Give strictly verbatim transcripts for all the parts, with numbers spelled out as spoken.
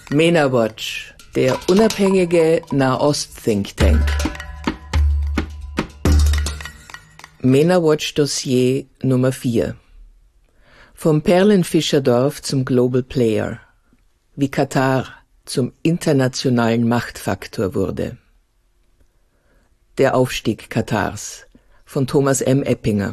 MENA Watch, der unabhängige Nahost-Think Tank. MENA Watch Dossier Nummer vier. Vom Perlenfischerdorf zum Global Player. Wie Katar zum internationalen Machtfaktor wurde. Der Aufstieg Katars von Thomas M. Eppinger.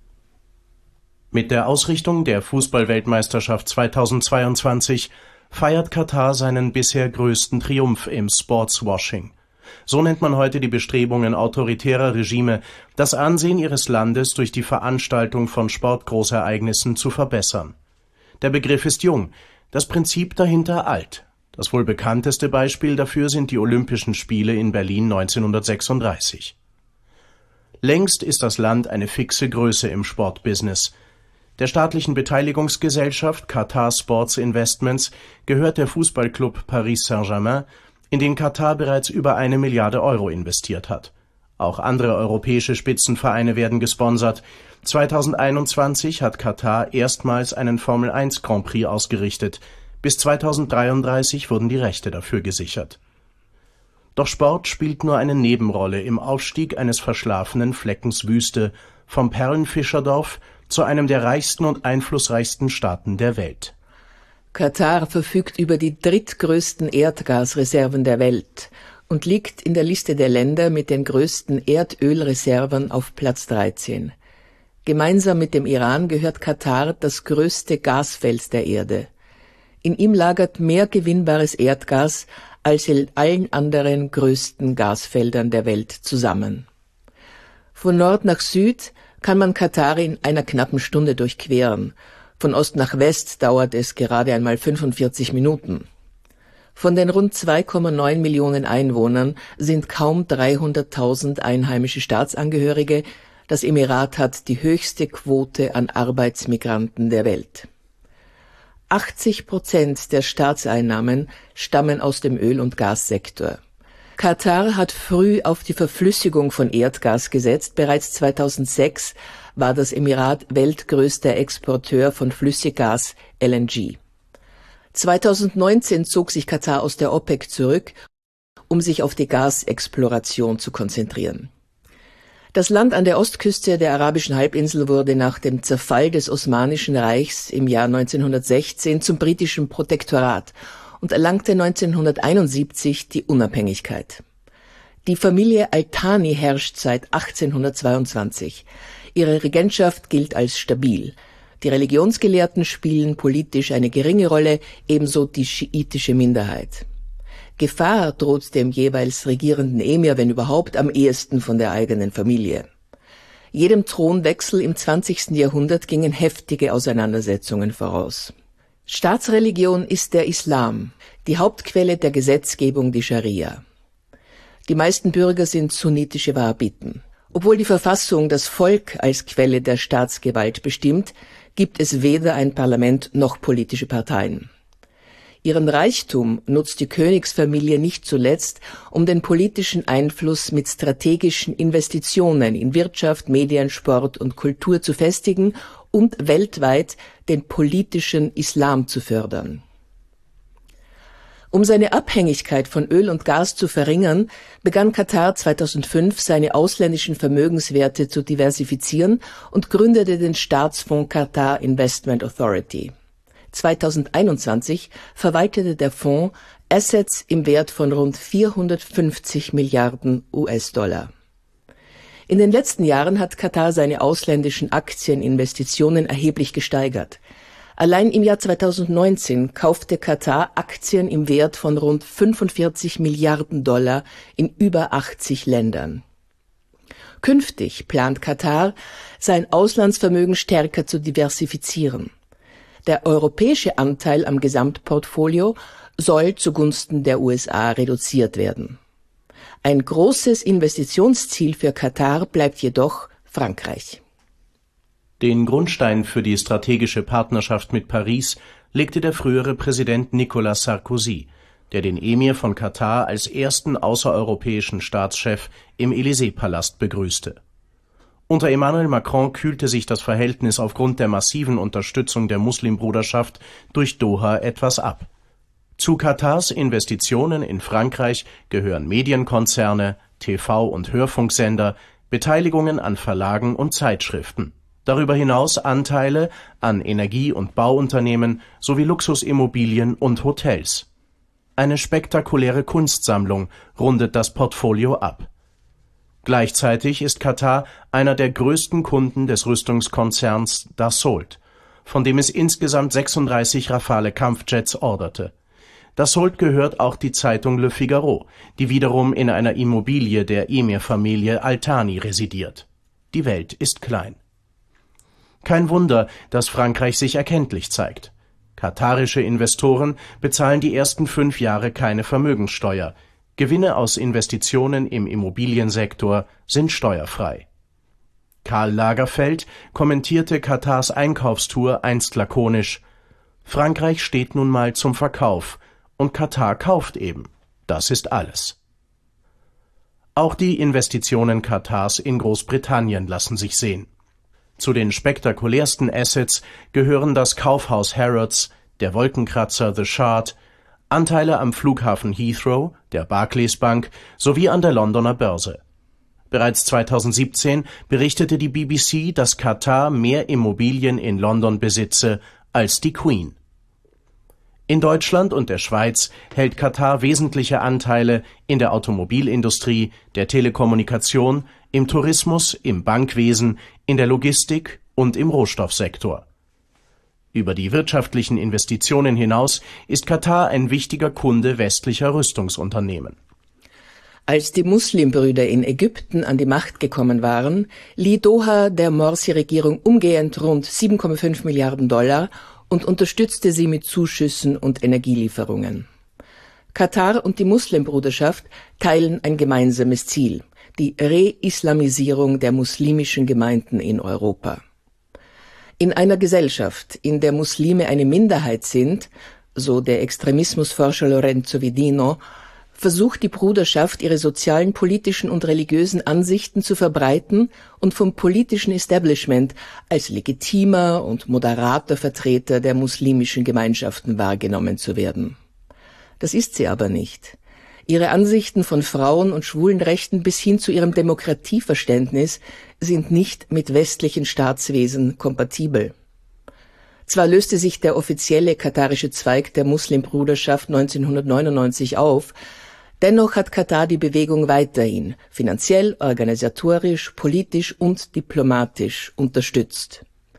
Mit der Ausrichtung der Fußball-Weltmeisterschaft zweitausendzweiundzwanzig feiert Katar seinen bisher größten Triumph im Sportswashing. So nennt man heute die Bestrebungen autoritärer Regime, das Ansehen ihres Landes durch die Veranstaltung von Sportgroßereignissen zu verbessern. Der Begriff ist jung, das Prinzip dahinter alt. Das wohl bekannteste Beispiel dafür sind die Olympischen Spiele in Berlin neunzehnhundertsechsunddreißig. Längst ist das Land eine fixe Größe im Sportbusiness. Der staatlichen Beteiligungsgesellschaft Qatar Sports Investments gehört der Fußballclub Paris Saint-Germain, in den Katar bereits über eine Milliarde Euro investiert hat. Auch andere europäische Spitzenvereine werden gesponsert. zweitausendeinundzwanzig hat Katar erstmals einen Formel eins Grand Prix ausgerichtet. Bis zweitausenddreiunddreißig wurden die Rechte dafür gesichert. Doch Sport spielt nur eine Nebenrolle im Aufstieg eines verschlafenen Fleckens Wüste vom Perlenfischerdorf zu einem der reichsten und einflussreichsten Staaten der Welt. Katar verfügt über die drittgrößten Erdgasreserven der Welt und liegt in der Liste der Länder mit den größten Erdölreserven auf Platz dreizehn. Gemeinsam mit dem Iran gehört Katar das größte Gasfeld der Erde. In ihm lagert mehr gewinnbares Erdgas als in allen anderen größten Gasfeldern der Welt zusammen. Von Nord nach Süd kann man Katar in einer knappen Stunde durchqueren. Von Ost nach West dauert es gerade einmal fünfundvierzig Minuten. Von den rund zwei Komma neun Millionen Einwohnern sind kaum dreihunderttausend einheimische Staatsangehörige. Das Emirat hat die höchste Quote an Arbeitsmigranten der Welt. achtzig Prozent der Staatseinnahmen stammen aus dem Öl- und Gassektor. Katar hat früh auf die Verflüssigung von Erdgas gesetzt. Bereits zweitausendsechs war das Emirat weltgrößter Exporteur von Flüssiggas L N G. zweitausendneunzehn zog sich Katar aus der OPEC zurück, um sich auf die Gasexploration zu konzentrieren. Das Land an der Ostküste der arabischen Halbinsel wurde nach dem Zerfall des Osmanischen Reichs im Jahr neunzehnhundertsechzehn zum britischen Protektorat und erlangte neunzehnhunderteinundsiebzig die Unabhängigkeit. Die Familie Al-Thani herrscht seit achtzehnhundertzweiundzwanzig. Ihre Regentschaft gilt als stabil. Die Religionsgelehrten spielen politisch eine geringe Rolle, ebenso die schiitische Minderheit. Gefahr droht dem jeweils regierenden Emir, wenn überhaupt, am ehesten von der eigenen Familie. Jedem Thronwechsel im zwanzigsten Jahrhundert gingen heftige Auseinandersetzungen voraus. Staatsreligion ist der Islam, die Hauptquelle der Gesetzgebung die Scharia. Die meisten Bürger sind sunnitische Wahhabiten. Obwohl die Verfassung das Volk als Quelle der Staatsgewalt bestimmt, gibt es weder ein Parlament noch politische Parteien. Ihren Reichtum nutzt die Königsfamilie nicht zuletzt, um den politischen Einfluss mit strategischen Investitionen in Wirtschaft, Medien, Sport und Kultur zu festigen und weltweit den politischen Islam zu fördern. Um seine Abhängigkeit von Öl und Gas zu verringern, begann Katar zweitausendfünf, seine ausländischen Vermögenswerte zu diversifizieren und gründete den Staatsfonds Qatar Investment Authority. zweitausendeinundzwanzig verwaltete der Fonds Assets im Wert von rund vierhundertfünfzig Milliarden U S-Dollar. In den letzten Jahren hat Katar seine ausländischen Aktieninvestitionen erheblich gesteigert. Allein im Jahr zweitausendneunzehn kaufte Katar Aktien im Wert von rund fünfundvierzig Milliarden Dollar in über achtzig Ländern. Künftig plant Katar, sein Auslandsvermögen stärker zu diversifizieren. Der europäische Anteil am Gesamtportfolio soll zugunsten der U S A reduziert werden. Ein großes Investitionsziel für Katar bleibt jedoch Frankreich. Den Grundstein für die strategische Partnerschaft mit Paris legte der frühere Präsident Nicolas Sarkozy, der den Emir von Katar als ersten außereuropäischen Staatschef im Élysée-Palast begrüßte. Unter Emmanuel Macron kühlte sich das Verhältnis aufgrund der massiven Unterstützung der Muslimbruderschaft durch Doha etwas ab. Zu Katars Investitionen in Frankreich gehören Medienkonzerne, T V- und Hörfunksender, Beteiligungen an Verlagen und Zeitschriften. Darüber hinaus Anteile an Energie- und Bauunternehmen sowie Luxusimmobilien und Hotels. Eine spektakuläre Kunstsammlung rundet das Portfolio ab. Gleichzeitig ist Katar einer der größten Kunden des Rüstungskonzerns Dassault, von dem es insgesamt sechsunddreißig Rafale-Kampfjets orderte. Dassault gehört auch die Zeitung Le Figaro, die wiederum in einer Immobilie der Emir-Familie Al Thani residiert. Die Welt ist klein. Kein Wunder, dass Frankreich sich erkenntlich zeigt. Katarische Investoren bezahlen die ersten fünf Jahre keine Vermögenssteuer. Gewinne aus Investitionen im Immobiliensektor sind steuerfrei. Karl Lagerfeld kommentierte Katars Einkaufstour einst lakonisch: Frankreich steht nun mal zum Verkauf und Katar kauft eben. Das ist alles. Auch die Investitionen Katars in Großbritannien lassen sich sehen. Zu den spektakulärsten Assets gehören das Kaufhaus Harrods, der Wolkenkratzer The Shard, Anteile am Flughafen Heathrow, der Barclays Bank sowie an der Londoner Börse. Bereits zweitausendsiebzehn berichtete die B B C, dass Katar mehr Immobilien in London besitze als die Queen. In Deutschland und der Schweiz hält Katar wesentliche Anteile in der Automobilindustrie, der Telekommunikation, im Tourismus, im Bankwesen, in der Logistik und im Rohstoffsektor. Über die wirtschaftlichen Investitionen hinaus ist Katar ein wichtiger Kunde westlicher Rüstungsunternehmen. Als die Muslimbrüder in Ägypten an die Macht gekommen waren, lieh Doha der Morsi-Regierung umgehend rund sieben Komma fünf Milliarden Dollar und unterstützte sie mit Zuschüssen und Energielieferungen. Katar und die Muslimbruderschaft teilen ein gemeinsames Ziel: die Re-Islamisierung der muslimischen Gemeinden in Europa. In einer Gesellschaft, in der Muslime eine Minderheit sind, so der Extremismusforscher Lorenzo Vidino, versucht die Bruderschaft, ihre sozialen, politischen und religiösen Ansichten zu verbreiten und vom politischen Establishment als legitimer und moderater Vertreter der muslimischen Gemeinschaften wahrgenommen zu werden. Das ist sie aber nicht. Ihre Ansichten von Frauen- und Schwulenrechten bis hin zu ihrem Demokratieverständnis sind nicht mit westlichen Staatswesen kompatibel. Zwar löste sich der offizielle katarische Zweig der Muslimbruderschaft neunzehnhundertneunundneunzig auf, dennoch hat Katar die Bewegung weiterhin finanziell, organisatorisch, politisch und diplomatisch unterstützt.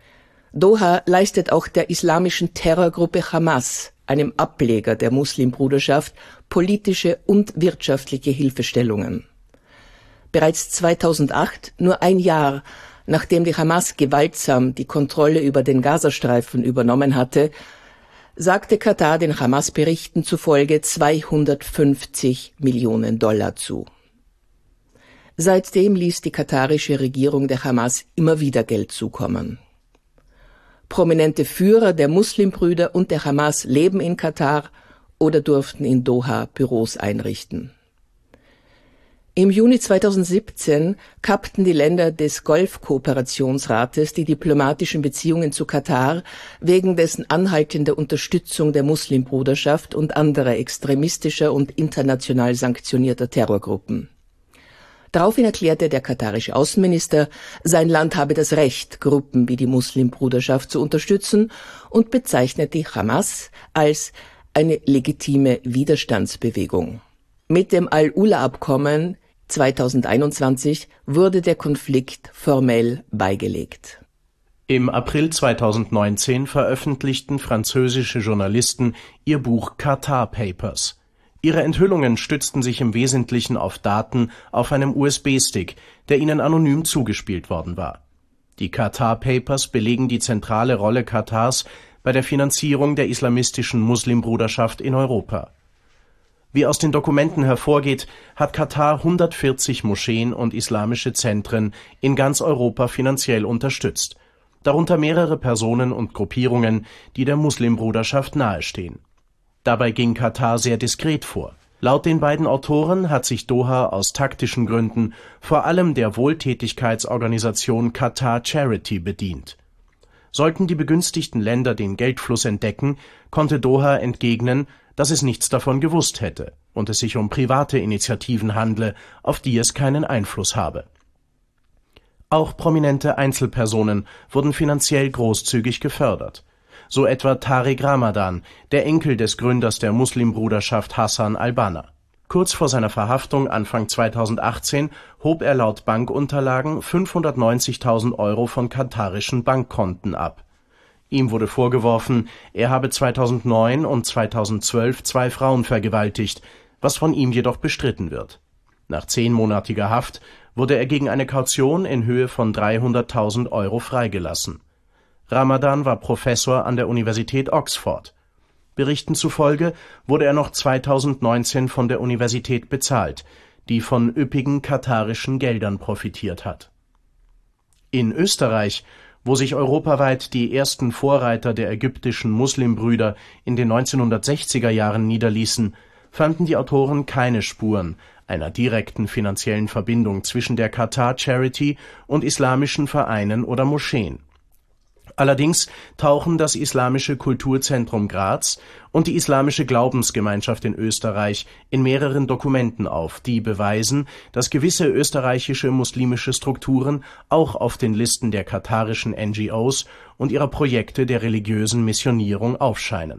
Doha leistet auch der islamischen Terrorgruppe Hamas, einem Ableger der Muslimbruderschaft, politische und wirtschaftliche Hilfestellungen. Bereits zweitausendacht, nur ein Jahr nachdem die Hamas gewaltsam die Kontrolle über den Gazastreifen übernommen hatte, sagte Katar den Hamas-Berichten zufolge zweihundertfünfzig Millionen Dollar zu. Seitdem ließ die katarische Regierung der Hamas immer wieder Geld zukommen. Prominente Führer der Muslimbrüder und der Hamas leben in Katar oder durften in Doha Büros einrichten. Im Juni zweitausendsiebzehn kappten die Länder des Golfkooperationsrates die diplomatischen Beziehungen zu Katar wegen dessen anhaltender Unterstützung der Muslimbruderschaft und anderer extremistischer und international sanktionierter Terrorgruppen. Daraufhin erklärte der katarische Außenminister, sein Land habe das Recht, Gruppen wie die Muslimbruderschaft zu unterstützen, und bezeichnet die Hamas als eine legitime Widerstandsbewegung. Mit dem Al-Ula-Abkommen zweitausendeinundzwanzig wurde der Konflikt formell beigelegt. Im April zweitausendneunzehn veröffentlichten französische Journalisten ihr Buch Qatar Papers. Ihre Enthüllungen stützten sich im Wesentlichen auf Daten auf einem U S B-Stick, der ihnen anonym zugespielt worden war. Die Qatar Papers belegen die zentrale Rolle Katars bei der Finanzierung der islamistischen Muslimbruderschaft in Europa. Wie aus den Dokumenten hervorgeht, hat Katar hundertvierzig Moscheen und islamische Zentren in ganz Europa finanziell unterstützt, darunter mehrere Personen und Gruppierungen, die der Muslimbruderschaft nahestehen. Dabei ging Katar sehr diskret vor. Laut den beiden Autoren hat sich Doha aus taktischen Gründen vor allem der Wohltätigkeitsorganisation Qatar Charity bedient. Sollten die begünstigten Länder den Geldfluss entdecken, konnte Doha entgegnen, dass es nichts davon gewusst hätte und es sich um private Initiativen handle, auf die es keinen Einfluss habe. Auch prominente Einzelpersonen wurden finanziell großzügig gefördert. So etwa Tariq Ramadan, der Enkel des Gründers der Muslimbruderschaft Hassan al-Banna. Kurz vor seiner Verhaftung Anfang zweitausendachtzehn hob er laut Bankunterlagen fünfhundertneunzigtausend Euro von katarischen Bankkonten ab. Ihm wurde vorgeworfen, er habe zweitausendneun und zweitausendzwölf zwei Frauen vergewaltigt, was von ihm jedoch bestritten wird. Nach zehnmonatiger Haft wurde er gegen eine Kaution in Höhe von dreihunderttausend Euro freigelassen. Ramadan war Professor an der Universität Oxford. Berichten zufolge wurde er noch zweitausendneunzehn von der Universität bezahlt, die von üppigen katarischen Geldern profitiert hat. In Österreich, wo sich europaweit die ersten Vorreiter der ägyptischen Muslimbrüder in den neunzehnhundertsechziger Jahren niederließen, fanden die Autoren keine Spuren einer direkten finanziellen Verbindung zwischen der Qatar Charity und islamischen Vereinen oder Moscheen. Allerdings tauchen das Islamische Kulturzentrum Graz und die Islamische Glaubensgemeinschaft in Österreich in mehreren Dokumenten auf, die beweisen, dass gewisse österreichische muslimische Strukturen auch auf den Listen der katarischen N G Os und ihrer Projekte der religiösen Missionierung aufscheinen.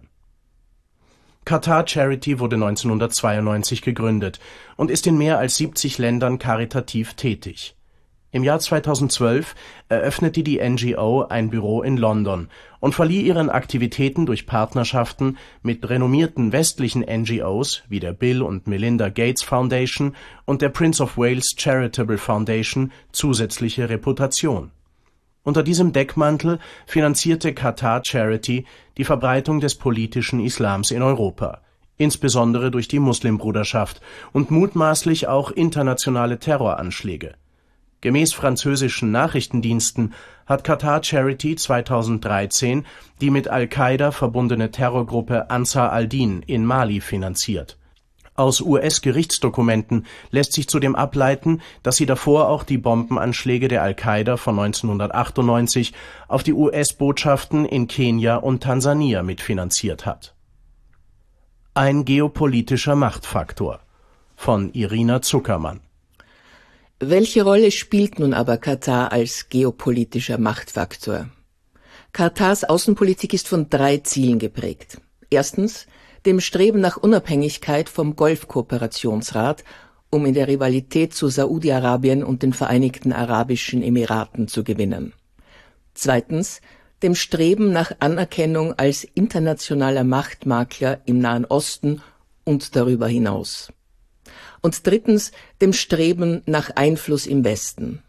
Qatar Charity wurde neunzehnhundertzweiundneunzig gegründet und ist in mehr als siebzig Ländern karitativ tätig. Im Jahr zweitausendzwölf eröffnete die N G O ein Büro in London und verlieh ihren Aktivitäten durch Partnerschaften mit renommierten westlichen N G Os wie der Bill und Melinda Gates Foundation und der Prince of Wales Charitable Foundation zusätzliche Reputation. Unter diesem Deckmantel finanzierte Qatar Charity die Verbreitung des politischen Islams in Europa, insbesondere durch die Muslimbruderschaft und mutmaßlich auch internationale Terroranschläge. Gemäß französischen Nachrichtendiensten hat Qatar Charity zweitausenddreizehn die mit Al-Qaida verbundene Terrorgruppe Ansar al-Din in Mali finanziert. Aus U S-Gerichtsdokumenten lässt sich zudem ableiten, dass sie davor auch die Bombenanschläge der Al-Qaida von neunzehnhundertachtundneunzig auf die U S-Botschaften in Kenia und Tansania mitfinanziert hat. Ein geopolitischer Machtfaktor von Irina Zuckermann. Welche Rolle spielt nun aber Katar als geopolitischer Machtfaktor? Katars Außenpolitik ist von drei Zielen geprägt. Erstens dem Streben nach Unabhängigkeit vom Golfkooperationsrat, um in der Rivalität zu Saudi-Arabien und den Vereinigten Arabischen Emiraten zu gewinnen. Zweitens dem Streben nach Anerkennung als internationaler Machtmakler im Nahen Osten und darüber hinaus. Und drittens dem Streben nach Einfluss im Westen.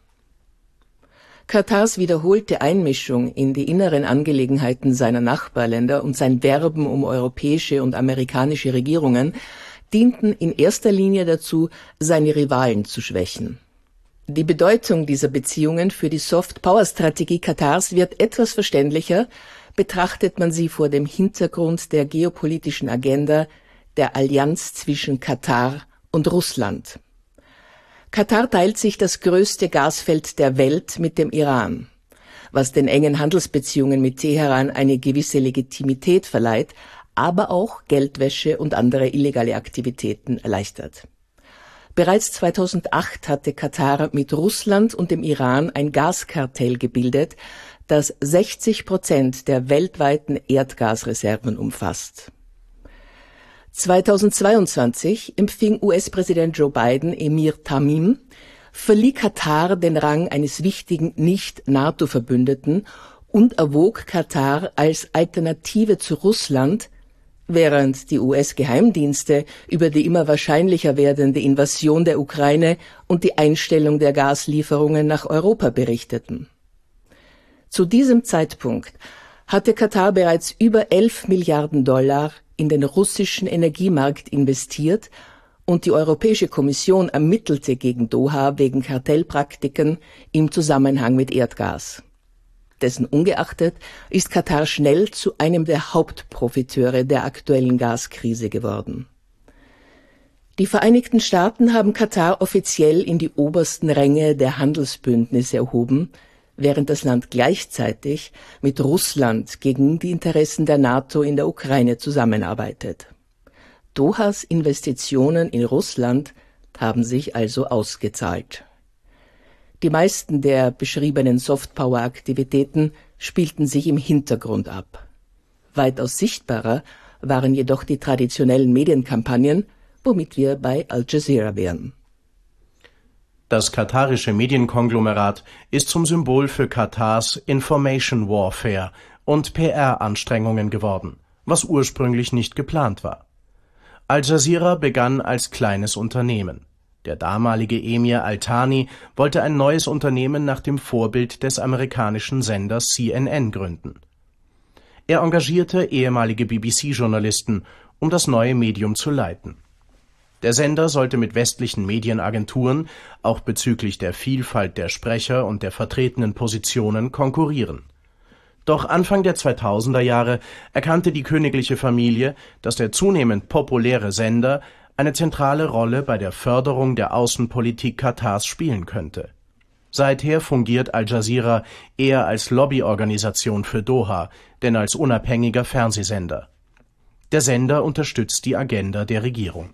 Katars wiederholte Einmischung in die inneren Angelegenheiten seiner Nachbarländer und sein Werben um europäische und amerikanische Regierungen dienten in erster Linie dazu, seine Rivalen zu schwächen. Die Bedeutung dieser Beziehungen für die Soft-Power-Strategie Katars wird etwas verständlicher, betrachtet man sie vor dem Hintergrund der geopolitischen Agenda der Allianz zwischen Katar und Russland. Katar teilt sich das größte Gasfeld der Welt mit dem Iran, was den engen Handelsbeziehungen mit Teheran eine gewisse Legitimität verleiht, aber auch Geldwäsche und andere illegale Aktivitäten erleichtert. Bereits zweitausendacht hatte Katar mit Russland und dem Iran ein Gaskartell gebildet, das sechzig Prozent der weltweiten Erdgasreserven umfasst. zweitausendzweiundzwanzig empfing U S-Präsident Joe Biden Emir Tamim, verlieh Katar den Rang eines wichtigen Nicht-NATO-Verbündeten und erwog Katar als Alternative zu Russland, während die U S-Geheimdienste über die immer wahrscheinlicher werdende Invasion der Ukraine und die Einstellung der Gaslieferungen nach Europa berichteten. Zu diesem Zeitpunkt hatte Katar bereits über elf Milliarden Dollar in den russischen Energiemarkt investiert und die Europäische Kommission ermittelte gegen Doha wegen Kartellpraktiken im Zusammenhang mit Erdgas. Dessen ungeachtet ist Katar schnell zu einem der Hauptprofiteure der aktuellen Gaskrise geworden. Die Vereinigten Staaten haben Katar offiziell in die obersten Ränge der Handelsbündnisse erhoben, während das Land gleichzeitig mit Russland gegen die Interessen der NATO in der Ukraine zusammenarbeitet. Dohas Investitionen in Russland haben sich also ausgezahlt. Die meisten der beschriebenen Softpower-Aktivitäten spielten sich im Hintergrund ab. Weitaus sichtbarer waren jedoch die traditionellen Medienkampagnen, womit wir bei Al Jazeera wären. Das katarische Medienkonglomerat ist zum Symbol für Katars Information Warfare und P R-Anstrengungen geworden, was ursprünglich nicht geplant war. Al Jazeera begann als kleines Unternehmen. Der damalige Emir Al-Thani wollte ein neues Unternehmen nach dem Vorbild des amerikanischen Senders C N N gründen. Er engagierte ehemalige B B C-Journalisten, um das neue Medium zu leiten. Der Sender sollte mit westlichen Medienagenturen auch bezüglich der Vielfalt der Sprecher und der vertretenen Positionen konkurrieren. Doch Anfang der zweitausender Jahre erkannte die königliche Familie, dass der zunehmend populäre Sender eine zentrale Rolle bei der Förderung der Außenpolitik Katars spielen könnte. Seither fungiert Al Jazeera eher als Lobbyorganisation für Doha, denn als unabhängiger Fernsehsender. Der Sender unterstützt die Agenda der Regierung.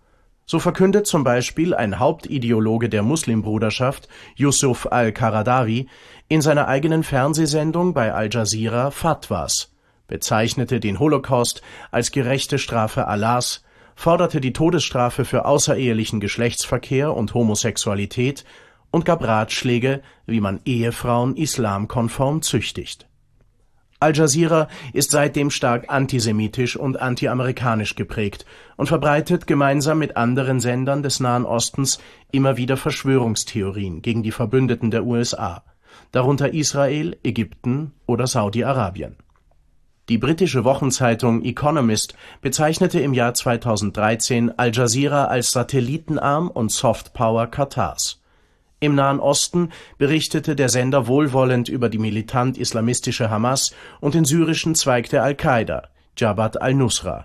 So verkündet zum Beispiel ein Hauptideologe der Muslimbruderschaft, Yusuf al-Qaradawi, in seiner eigenen Fernsehsendung bei Al Jazeera Fatwas, bezeichnete den Holocaust als gerechte Strafe Allahs, forderte die Todesstrafe für außerehelichen Geschlechtsverkehr und Homosexualität und gab Ratschläge, wie man Ehefrauen islamkonform züchtigt. Al Jazeera ist seitdem stark antisemitisch und antiamerikanisch geprägt und verbreitet gemeinsam mit anderen Sendern des Nahen Ostens immer wieder Verschwörungstheorien gegen die Verbündeten der U S A, darunter Israel, Ägypten oder Saudi-Arabien. Die britische Wochenzeitung Economist bezeichnete im Jahr zweitausenddreizehn Al Jazeera als Satellitenarm und Softpower Katars. Im Nahen Osten berichtete der Sender wohlwollend über die militant-islamistische Hamas und den syrischen Zweig der Al-Qaida, Jabhat al-Nusra.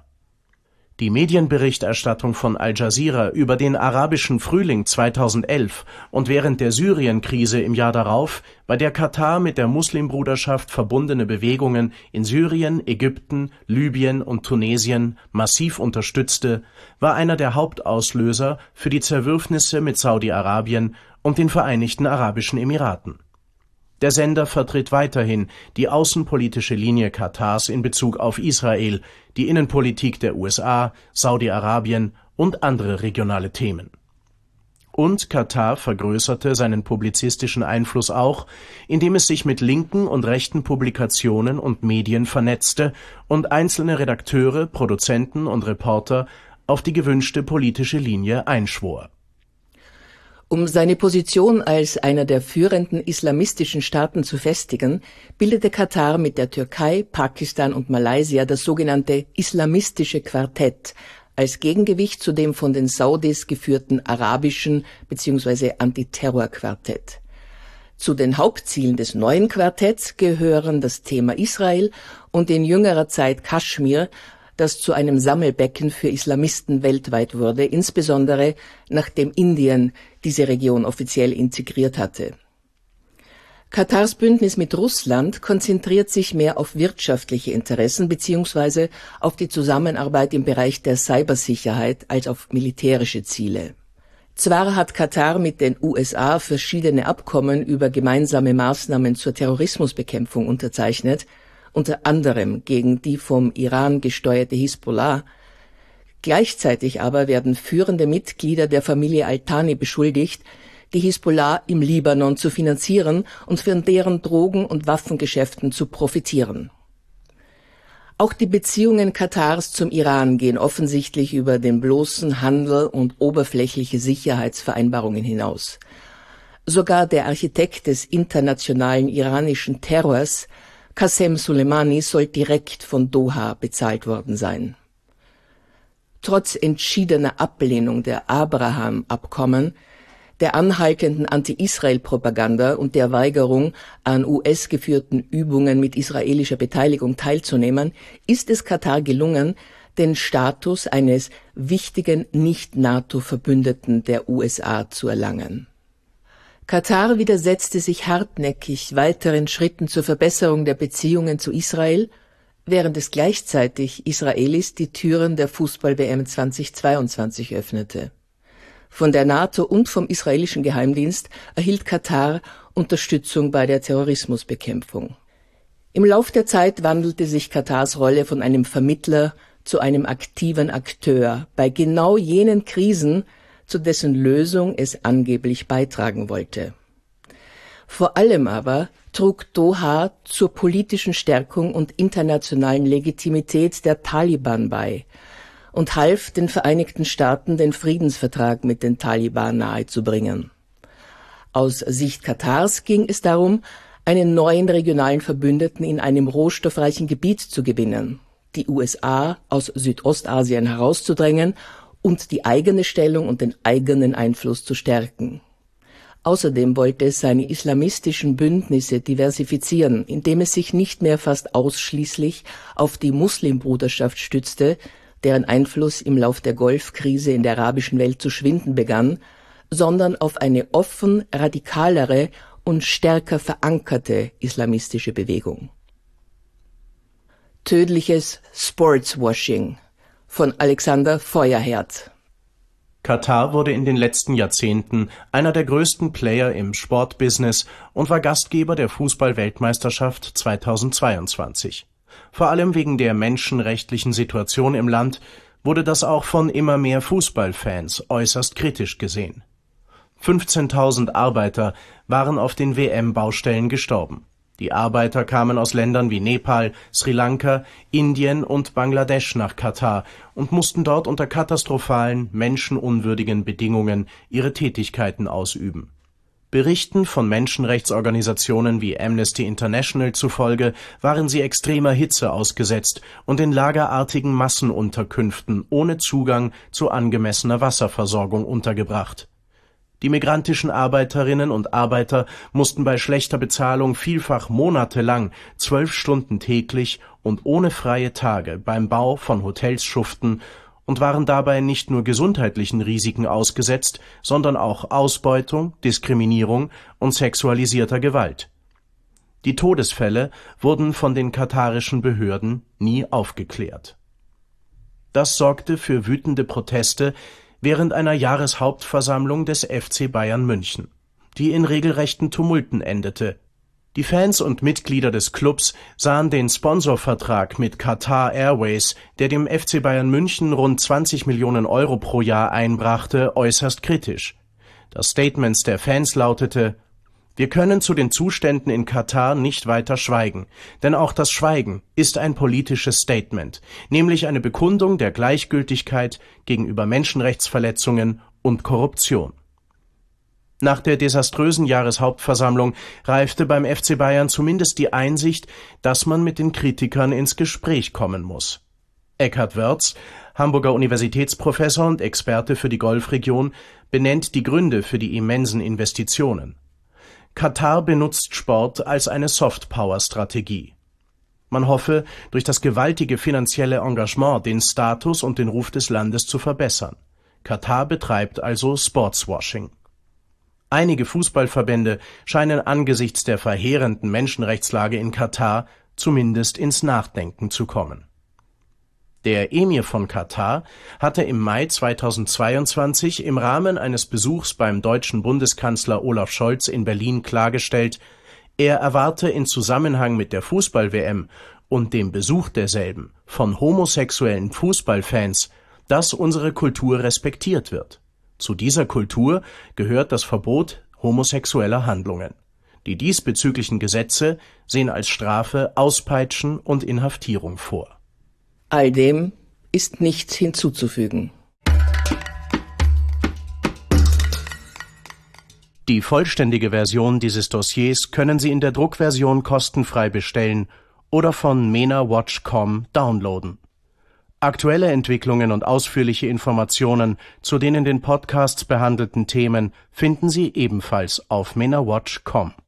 Die Medienberichterstattung von Al Jazeera über den arabischen Frühling zweitausendelf und während der Syrien-Krise im Jahr darauf, bei der Katar mit der Muslimbruderschaft verbundene Bewegungen in Syrien, Ägypten, Libyen und Tunesien massiv unterstützte, war einer der Hauptauslöser für die Zerwürfnisse mit Saudi-Arabien und den Vereinigten Arabischen Emiraten. Der Sender vertritt weiterhin die außenpolitische Linie Katars in Bezug auf Israel, die Innenpolitik der U S A, Saudi-Arabien und andere regionale Themen. Und Katar vergrößerte seinen publizistischen Einfluss auch, indem es sich mit linken und rechten Publikationen und Medien vernetzte und einzelne Redakteure, Produzenten und Reporter auf die gewünschte politische Linie einschwor. Um seine Position als einer der führenden islamistischen Staaten zu festigen, bildete Katar mit der Türkei, Pakistan und Malaysia das sogenannte Islamistische Quartett als Gegengewicht zu dem von den Saudis geführten arabischen bzw. Antiterror-Quartett. Zu den Hauptzielen des neuen Quartetts gehören das Thema Israel und in jüngerer Zeit Kaschmir, das zu einem Sammelbecken für Islamisten weltweit wurde, insbesondere nachdem Indien diese Region offiziell integriert hatte. Katars Bündnis mit Russland konzentriert sich mehr auf wirtschaftliche Interessen bzw. auf die Zusammenarbeit im Bereich der Cybersicherheit als auf militärische Ziele. Zwar hat Katar mit den U S A verschiedene Abkommen über gemeinsame Maßnahmen zur Terrorismusbekämpfung unterzeichnet, unter anderem gegen die vom Iran gesteuerte Hisbollah. Gleichzeitig aber werden führende Mitglieder der Familie Al-Thani beschuldigt, die Hisbollah im Libanon zu finanzieren und von deren Drogen- und Waffengeschäften zu profitieren. Auch die Beziehungen Katars zum Iran gehen offensichtlich über den bloßen Handel und oberflächliche Sicherheitsvereinbarungen hinaus. Sogar der Architekt des internationalen iranischen Terrors, Qasem Soleimani, soll direkt von Doha bezahlt worden sein. Trotz entschiedener Ablehnung der Abraham-Abkommen, der anhaltenden Anti-Israel-Propaganda und der Weigerung, an U S-geführten Übungen mit israelischer Beteiligung teilzunehmen, ist es Katar gelungen, den Status eines wichtigen Nicht-NATO-Verbündeten der U S A zu erlangen. Katar widersetzte sich hartnäckig weiteren Schritten zur Verbesserung der Beziehungen zu Israel, während es gleichzeitig Israelis die Türen der Fußball-W M zweitausendzweiundzwanzig öffnete. Von der NATO und vom israelischen Geheimdienst erhielt Katar Unterstützung bei der Terrorismusbekämpfung. Im Lauf der Zeit wandelte sich Katars Rolle von einem Vermittler zu einem aktiven Akteur bei genau jenen Krisen, zu dessen Lösung es angeblich beitragen wollte. Vor allem aber trug Doha zur politischen Stärkung und internationalen Legitimität der Taliban bei und half den Vereinigten Staaten, den Friedensvertrag mit den Taliban nahezubringen. Aus Sicht Katars ging es darum, einen neuen regionalen Verbündeten in einem rohstoffreichen Gebiet zu gewinnen, die U S A aus Südostasien herauszudrängen und die eigene Stellung und den eigenen Einfluss zu stärken. Außerdem wollte es seine islamistischen Bündnisse diversifizieren, indem es sich nicht mehr fast ausschließlich auf die Muslimbruderschaft stützte, deren Einfluss im Lauf der Golfkrise in der arabischen Welt zu schwinden begann, sondern auf eine offen radikalere und stärker verankerte islamistische Bewegung. Tödliches Sportswashing von Alexander Feuerherd. Katar wurde in den letzten Jahrzehnten einer der größten Player im Sportbusiness und war Gastgeber der Fußball-Weltmeisterschaft zweitausendzweiundzwanzig. Vor allem wegen der menschenrechtlichen Situation im Land wurde das auch von immer mehr Fußballfans äußerst kritisch gesehen. fünfzehntausend Arbeiter waren auf den W M-Baustellen gestorben. Die Arbeiter kamen aus Ländern wie Nepal, Sri Lanka, Indien und Bangladesch nach Katar und mussten dort unter katastrophalen, menschenunwürdigen Bedingungen ihre Tätigkeiten ausüben. Berichten von Menschenrechtsorganisationen wie Amnesty International zufolge waren sie extremer Hitze ausgesetzt und in lagerartigen Massenunterkünften ohne Zugang zu angemessener Wasserversorgung untergebracht. Die migrantischen Arbeiterinnen und Arbeiter mussten bei schlechter Bezahlung vielfach monatelang zwölf Stunden täglich und ohne freie Tage beim Bau von Hotels schuften und waren dabei nicht nur gesundheitlichen Risiken ausgesetzt, sondern auch Ausbeutung, Diskriminierung und sexualisierter Gewalt. Die Todesfälle wurden von den katarischen Behörden nie aufgeklärt. Das sorgte für wütende Proteste während einer Jahreshauptversammlung des F C Bayern München, die in regelrechten Tumulten endete. Die Fans und Mitglieder des Clubs sahen den Sponsorvertrag mit Qatar Airways, der dem F C Bayern München rund zwanzig Millionen Euro pro Jahr einbrachte, äußerst kritisch. Das Statement der Fans lautete: Wir können zu den Zuständen in Katar nicht weiter schweigen, denn auch das Schweigen ist ein politisches Statement, nämlich eine Bekundung der Gleichgültigkeit gegenüber Menschenrechtsverletzungen und Korruption. Nach der desaströsen Jahreshauptversammlung reifte beim F C Bayern zumindest die Einsicht, dass man mit den Kritikern ins Gespräch kommen muss. Eckhard Wörz, Hamburger Universitätsprofessor und Experte für die Golfregion, benennt die Gründe für die immensen Investitionen. Katar benutzt Sport als eine Soft-Power-Strategie. Man hoffe, durch das gewaltige finanzielle Engagement den Status und den Ruf des Landes zu verbessern. Katar betreibt also Sportswashing. Einige Fußballverbände scheinen angesichts der verheerenden Menschenrechtslage in Katar zumindest ins Nachdenken zu kommen. Der Emir von Katar hatte im Mai zweitausendzweiundzwanzig im Rahmen eines Besuchs beim deutschen Bundeskanzler Olaf Scholz in Berlin klargestellt, er erwarte in Zusammenhang mit der Fußball-W M und dem Besuch derselben von homosexuellen Fußballfans, dass unsere Kultur respektiert wird. Zu dieser Kultur gehört das Verbot homosexueller Handlungen. Die diesbezüglichen Gesetze sehen als Strafe Auspeitschen und Inhaftierung vor. All dem ist nichts hinzuzufügen. Die vollständige Version dieses Dossiers können Sie in der Druckversion kostenfrei bestellen oder von menawatch punkt com downloaden. Aktuelle Entwicklungen und ausführliche Informationen zu den in den Podcasts behandelten Themen finden Sie ebenfalls auf menawatch punkt com.